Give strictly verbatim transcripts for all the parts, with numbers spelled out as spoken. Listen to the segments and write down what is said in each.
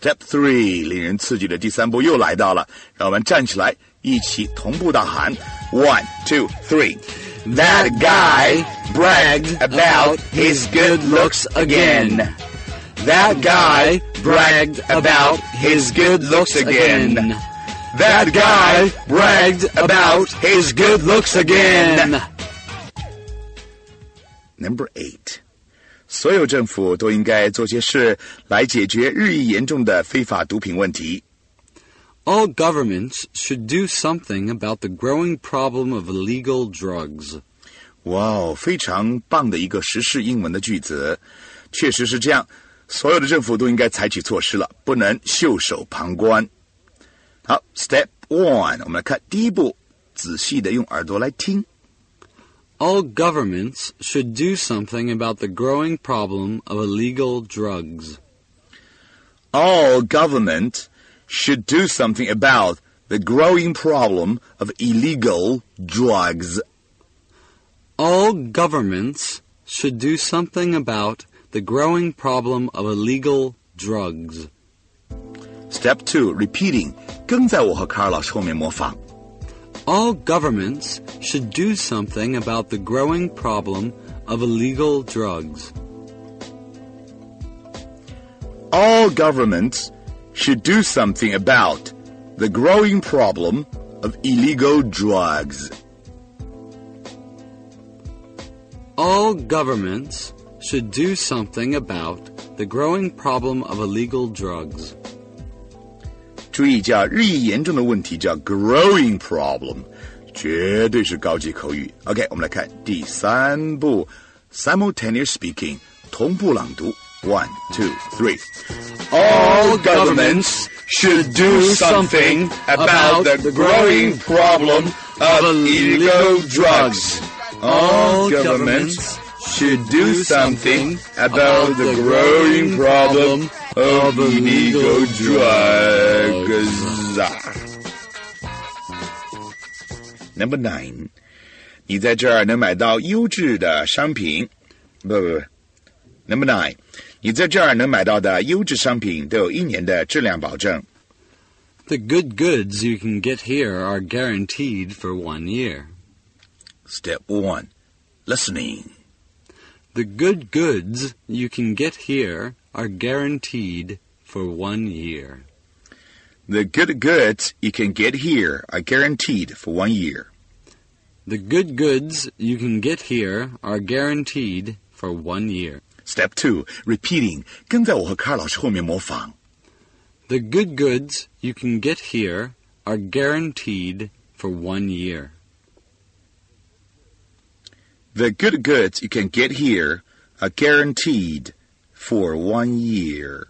Step three， 令人刺激的第三步又来到了，让我们站起来，一起同步大喊 One, two, three. That guy bragged about his good looks again. That guy bragged about his good looks again. That guy bragged about his good looks again. Number eight. 所有政府都应该做些事来解决日益严重的非法毒品问题。 All governments should do something about the growing problem of illegal drugs. 哇哦，非常棒的一个时事英文的句子，确实是这样。所有的政府都应该采取措施了，不能袖手旁观。好 ，Step one， 我们来看第一步，仔细的用耳朵来听。 All governments should do something about the growing problem of illegal drugs. All government should do something about the growing problem of illegal drugs. All governments should do something about the growing problem of illegal drugs. Step two, repeating. 跟在我和卡尔老师后面模仿。 All governments should do something about the growing problem of illegal drugs. All governments should do something about the growing problem of illegal drugs. All governments should do something about the growing problem of illegal drugs. 注意，叫日益严重的问题叫 growing problem， 绝对是高级口语。OK， 我们来看第三步 simultaneous speaking， 同步朗读 One, two, three. All governments should do something about the growing problem of illegal drugs. All governments should do something about the growing problem of illegal drugs. Number nine. 你在这儿能买到优质的商品。不不不 Number nine. 你在这儿能买到的优质商品都有一年的质量保证。 The good goods you can get here are guaranteed for one year. Step one. Listening. The good goods you can get here are guaranteed for one year. The good goods you can get here are guaranteed for one year. The good goods you can get here are guaranteed for one year. Step two, repeating. 跟在我和卡尔老师后面模仿。 The good goods you can get here are guaranteed for one year. The good goods you can get here are guaranteed for one year.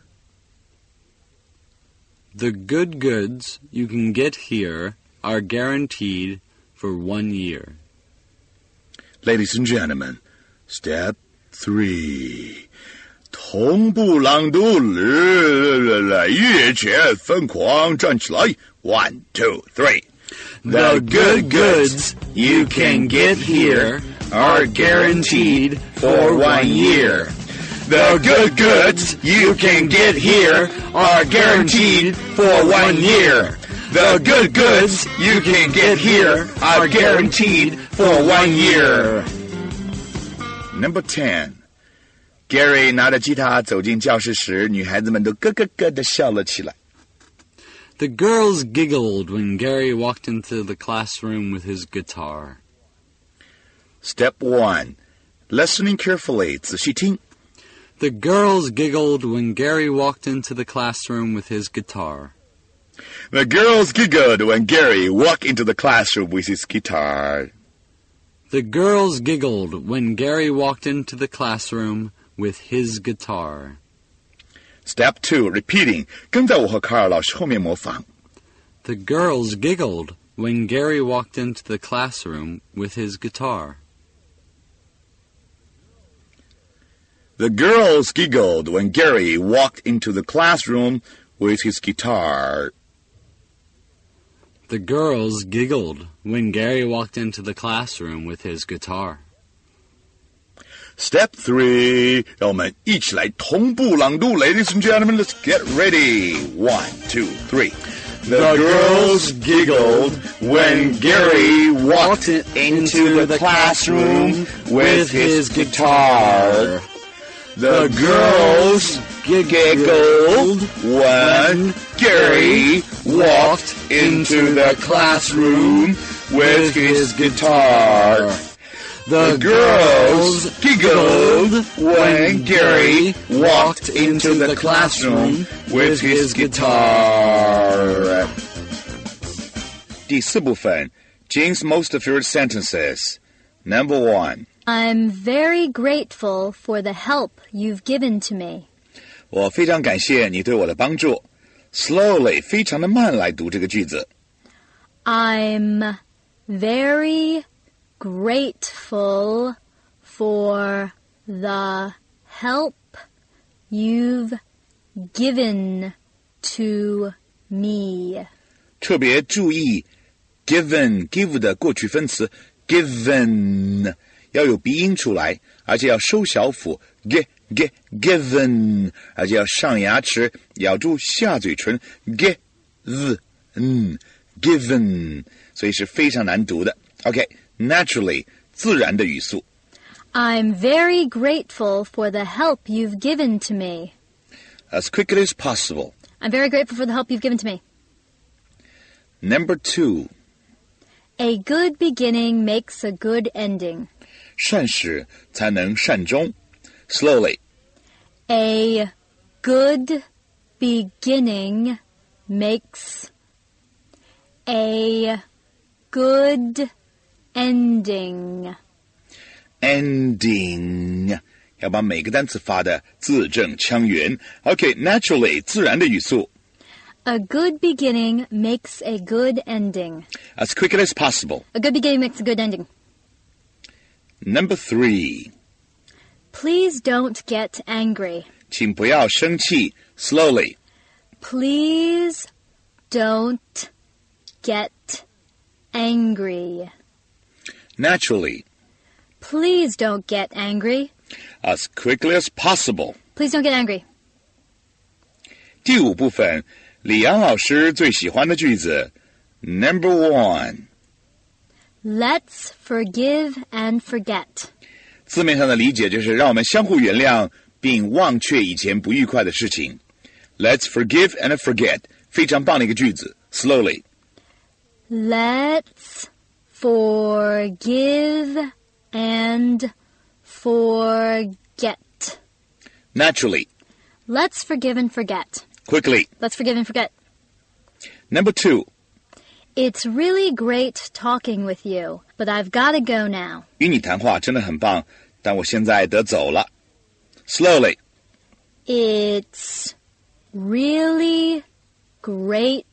The good goods you can get here are guaranteed for one year. Ladies and gentlemen, step three. 同步朗读，来，跃起，疯狂站起来 One, two, three. The good goods you can get here are guaranteed for one year. The good goods you can get here are guaranteed for one year. The good goods you can get here are guaranteed for one year. Number ten. Gary 拿着吉他走进教室时，女孩子们都咯咯咯地笑了起来。 The girls giggled when Gary walked into the classroom with his guitar. Step one. Listening carefully. 仔细听。 The girls giggled when Gary walked into the classroom with his guitar. The girls giggled when Gary walked into the classroom with his guitar. The girls giggled when Gary walked into the classroom with his guitar. Step two, repeating. 跟在我和卡尔老师后面模仿。 The girls giggled when Gary walked into the classroom with his guitar. The girls giggled when Gary walked into the classroom with his guitar. The girls giggled when Gary walked into the classroom with his guitar. Step three， 让我们一起来同步朗读。Ladies and gentlemen, let's get ready. One, two, three. The girls giggled when Gary walked into the classroom with his guitar. The girls giggled when Gary walked into the classroom with his guitar. The girls giggled when Gary walked into the classroom with his guitar. 第四部分 Jane's most favorite sentences. Number one. I'm very grateful for the help you've given to me. 我非常感谢你对我的帮助。Slowly, 非常的慢来读这个句子。 I'm very grateful for the help you've given to me. 特别注意 given, give 的过去分词 given 要有鼻音出来，而且要收小腹 g g given， 而且要上牙齿，咬住下嘴唇 g z n given， 所以是非常难读的。OK，naturally， 自然的语速。 I'm very grateful for the help you've given to me. As quickly as possible. I'm very grateful for the help you've given to me. Number two. A good beginning makes a good ending. 善始才能善终。Slowly. A good beginning makes a good ending. Ending 要把每个单词发的字正腔圆。OK，naturally 自然的语速。 A good beginning makes a good ending. As quickly as possible. A good beginning makes a good ending. Number three. Please don't get angry. 请不要生气。Slowly. Please don't get angry. Naturally. Please don't get angry. As quickly as possible. Please don't get angry. 第五部分，李阳老师最喜欢的句子。Number one. Let's forgive and forget. 字面上的理解就是让我们相互原谅，并忘却以前不愉快的事情。Let's forgive and forget. 非常棒的一个句子。Slowly. Let's forgive and forget. Naturally. Let's forgive and forget. Quickly. Let's forgive and forget. Number two. It's really great talking with you, but I've got to go now. 与你谈话真的很棒，但我现在得走了。Slowly. It's really great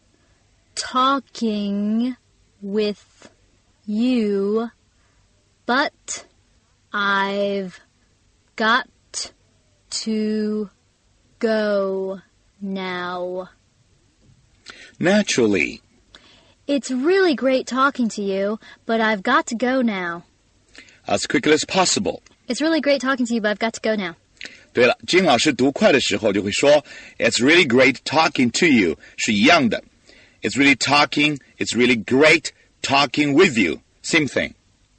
talking with you, but I've got to go now. Naturally. It's really great talking to you, but I've got to go now. As quickly as possible. It's really great talking to you, but I've got to go now. 对了，金老师读快的时候就会说 It's really great talking to you 是一样的。It's really talking, it's really great talking with you. Same thing.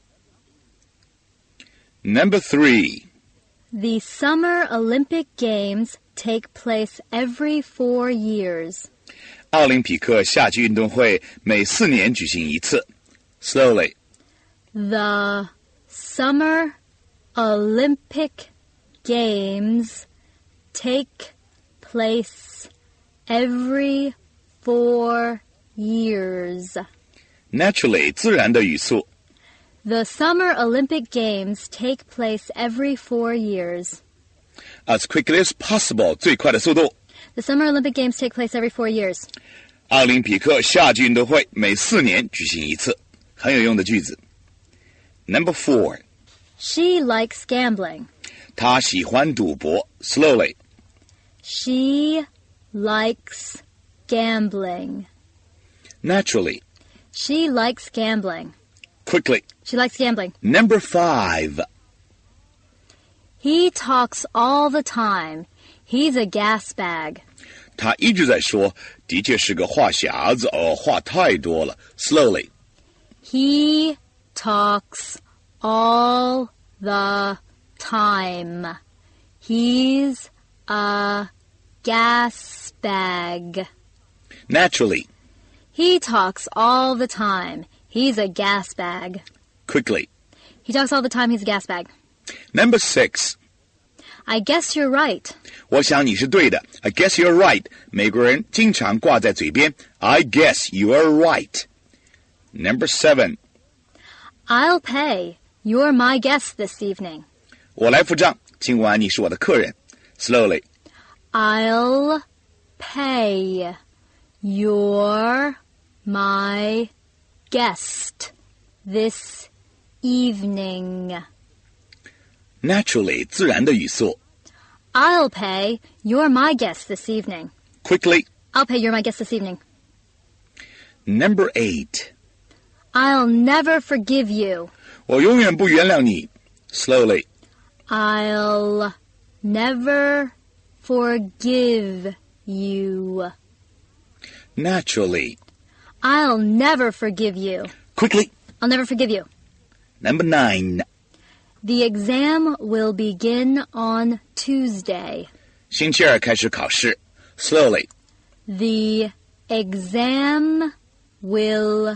Number three. The Summer Olympic Games take place every four years. 奥林匹克夏季运动会每四年举行一次。Slowly. The Summer Olympic Games take place every four years. Naturally, 自然的语速。 The Summer Olympic Games take place every four years. As quickly as possible, 最快的速度。 The Summer Olympic Games take place every four years. 奥林匹克夏季运动会每四年举行一次，很有用的句子。Number four. She likes gambling. 她喜欢赌博。Slowly. She likes gambling. Naturally. She likes gambling. Quickly. She likes gambling. Number five. He talks all the time. He's a gas bag. 他一直在说，的确是个话匣子，哦，话太多了。Slowly. He talks all the time. He's a gas bag. Naturally. He talks all the time. He's a gas bag. Quickly. He talks all the time. He's a gas bag. Number six. I guess you're right. 我想你是对的。I guess you're right. 美国人经常挂在嘴边。I guess you're right. Number seven. I'll pay. You're my guest this evening. 我来付账，今晚你是我的客人。Slowly. I'll pay. You're my guest this evening. Naturally, 自然的语速。 I'll pay. You're my guest this evening. Quickly. I'll pay. You're my guest this evening. Number eight. I'll never forgive you. 我永远不原谅你。Slowly. I'll never forgive you. Naturally. I'll never forgive you. Quickly. I'll never forgive you. Number nine. The exam will begin on Tuesday. 星期二开始考试。Slowly. The exam will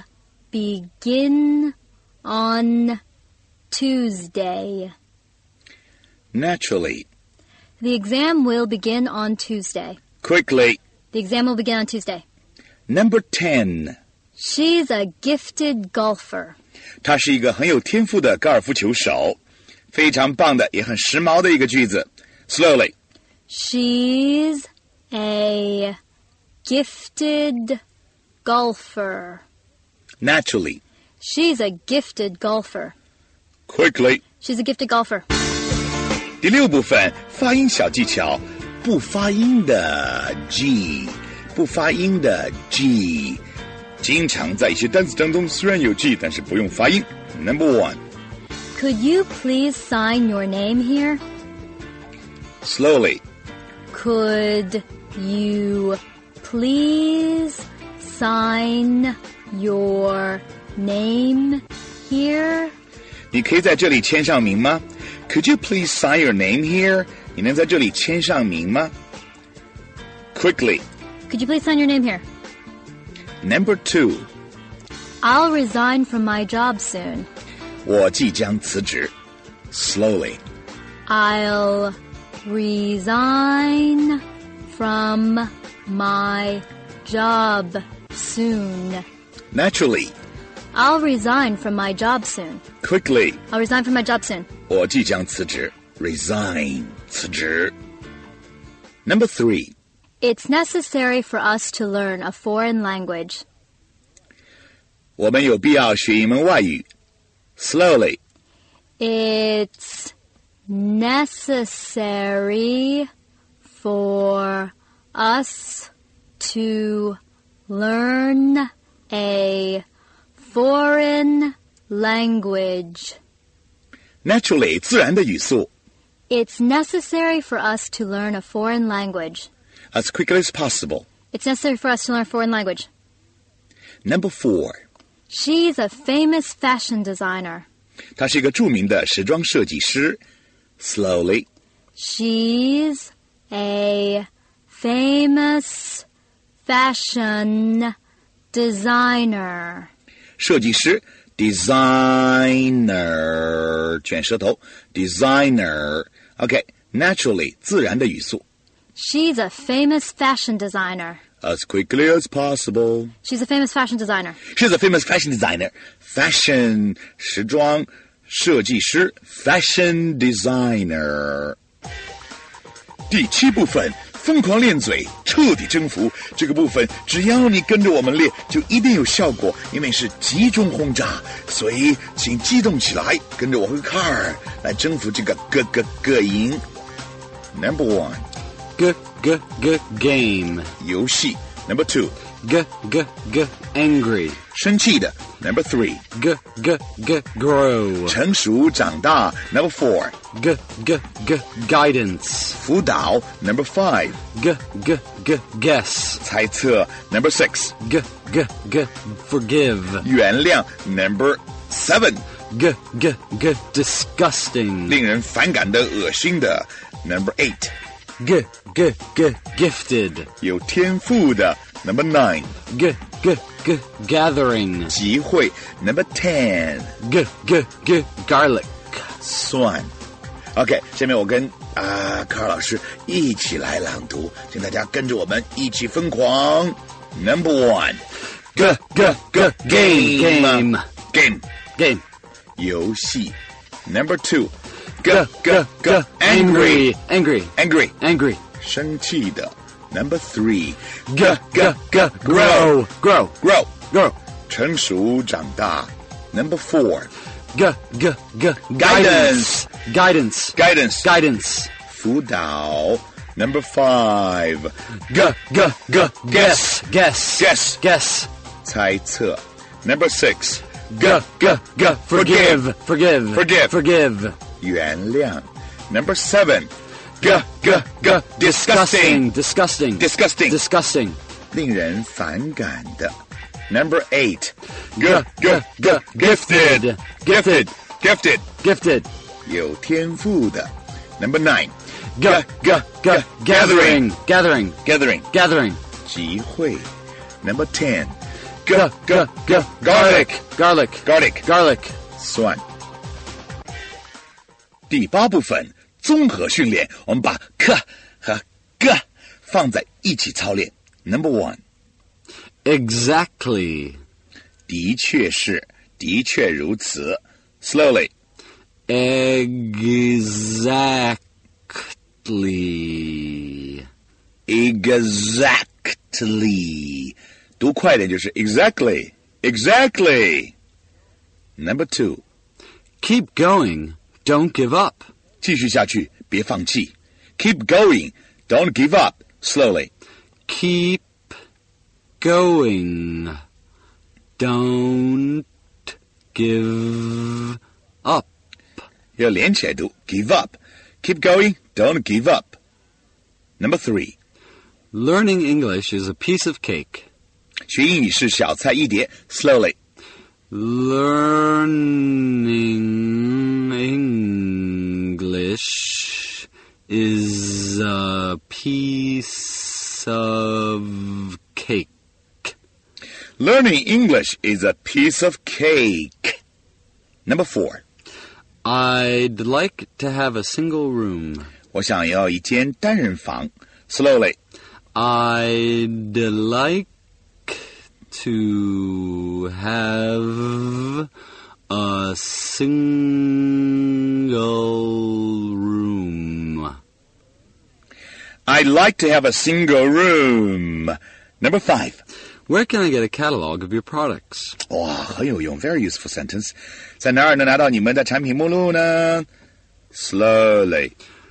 begin on Tuesday. Naturally. The exam will begin on Tuesday. Quickly. The exam will begin on Tuesday. Number ten. She's a gifted golfer. 他是一个很有天赋的高尔夫球手，非常棒的，也很时髦的一个句子。Slowly. She's a gifted golfer. Naturally. She's a gifted golfer. Quickly. She's a gifted golfer. 第六部分发音小技巧，不发音的 G， 不发音的 G， 经常在一些单词当中虽然有 G， 但是不用发音。Number one. Could you please sign your name here? Slowly. Could you please sign your name here? 你可以在这里签上名吗？ Could you please sign your name here? 你能在这里签上名吗？ Quickly. Could you please sign your name here? Number two. I'll resign from my job soon. 我即将辞职。Slowly. I'll resign from my job soon. Naturally. I'll resign from my job soon. Quickly. I'll resign from my job soon. 我即将辞职。Resign. 辞职。Number three. It's necessary for us to learn a foreign language. 我们有必要学一门外语。Slowly. It's necessary for us to learn a foreign language. Naturally, 自然的语速。 It's necessary for us to learn a foreign language. As quickly as possible. It's necessary for us to learn a foreign language. Number four. She's a famous fashion designer. 他是一个著名的时装设计师。Slowly. She's a famous fashion designer. 设计师 designer 卷舌头 designer OK naturally 自然的语速 She's a famous fashion designer. As quickly as possible. She's a famous fashion designer. She's a famous fashion designer. Fashion 时装设计师 fashion designer 第七部分疯狂练嘴彻底征服这个部分只要你跟着我们练就一定有效果因为是集中轰炸所以请激动起来跟着我和 Carl 来征服这个个个个赢 Number one G, g, g, game. 游戏 Number two g, g, g, angry. 生气的 Number three. G, g, g, grow. 成熟长大 Number four. G, g, g, guidance. 辅导 Number five. G, g, g, guess. 猜测 Number six. G, g, g, forgive. 原谅 Number seven. G, g, g, disgusting. 令人反感的恶心的 Number eight. G, g, g, gifted. 有天赋的 Number nine. G, g, g, gathering. 集会 Number ten. G, g, g, garlic. 蒜 OK 下面我跟啊卡尔老师一起来朗读，请大家跟着我们一起疯狂。 Number one. G, g, g, game. Game. Game. Game. 游戏 Number two. G, g, g, angry. Angry. Angry. Angry. 生气的 Number three. G, g, g, grow. Grow. Grow. Grow. 成熟长大 Number four. G, g, g, guidance. Guidance. Guidance. Guidance. 辅导 Number five. G, g, g, guess. Guess. Guess. Guess. 猜测 Number six. G, g, g, forgive. Forgive. Forgive. Forgive. 原谅 Number seven. G, g, g, Disgusting. Disgusting. Disgusting. Disgusting. 令人反感的 Number eight. G, g, g, gifted. Gifted. Gifted. Gifted. 有天赋的 Number nine. G, g, g, gathering. Gathering. Gathering. Gathering. 集会 Number ten. G, g, g, Garlic. Garlic. Garlic. Garlic. 蒜。第八部分综合训练，我们把 k 和 g 放在一起操练。Number one. Exactly. 的确是，的确如此。Slowly. Exactly. Exactly. 读快点就是 exactly. Exactly. Number two. Keep going. Don't give up. 继续下去，别放弃。Keep going. Don't give up. Slowly. Keep going. Don't give up. 要连起来读 give up. Keep going. Don't give up. Number three. Learning English is a piece of cake. 学英语是小菜一碟。Slowly. Learning English is a piece of cake. Learning English is a piece of cake. Number four. I'd like to have a single room. 我想要一间单人房。Slowly. I'd like to have a single room. I'd like to have a single room. Number five. Where can I get a catalog of your products? 哇，很有用 ，very useful sentence。在哪儿能拿到你们的产品目录呢 ？Slowly.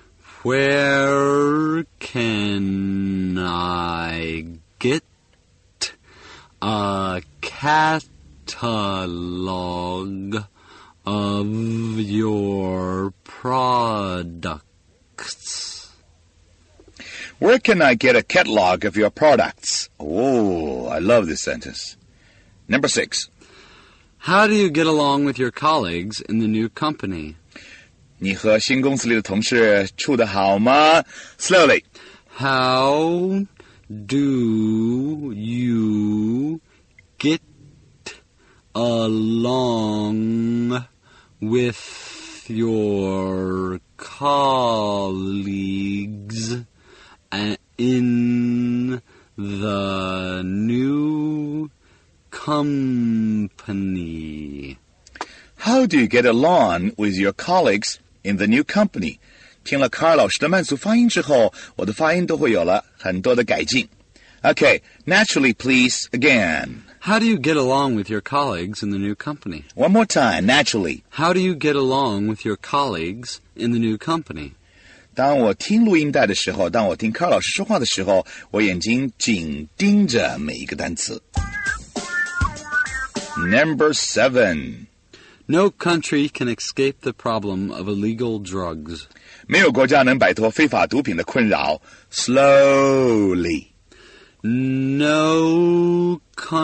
Where can I get a catalog of your products? Where can I get a catalog of your products? Oh, I love this sentence. Number six. How do you get along with your colleagues in the new company? 你和新公司里的同事处得好吗 ？Slowly. How do you get along with your colleagues in the new company? How do you get along with your colleagues in the new company? 听了卡尔老师的慢速发音之后，我的发音都会有了很多的改进。Okay, naturally, please, again. How do you get along with your colleagues in the new company? One more time, naturally. How do you get along with your colleagues in the new company? 当我听录音带的时候，当我听卡尔老师说话的时候，我眼睛紧盯着每一个单词。Number seven. No country can escape the problem of illegal drugs. 没有国家能摆脱非法毒品的困扰。Slowly. No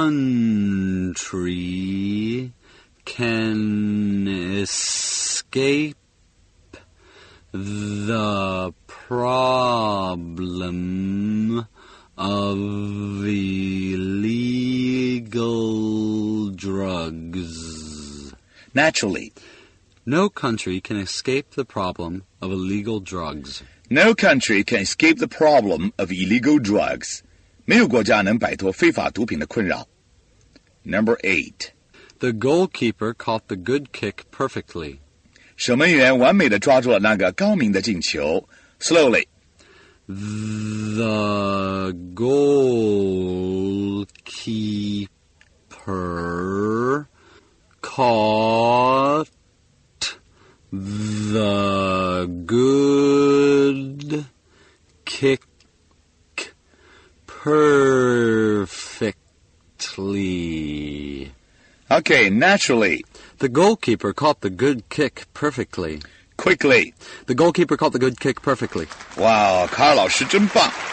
country can escape the problem of illegal drugs. Naturally. No country can escape the problem of illegal drugs. No country can escape the problem of illegal drugs. 没有国家能摆脱非法毒品的困扰。Number eight. The goalkeeper caught the good kick perfectly. 守门员完美地抓住了那个高明的进球。Slowly. The goalkeeper caught the good kick perfectly. Okay, naturally. The goalkeeper caught the good kick perfectly. Quickly. The goalkeeper caught the good kick perfectly. 哇，卡尔老师真棒。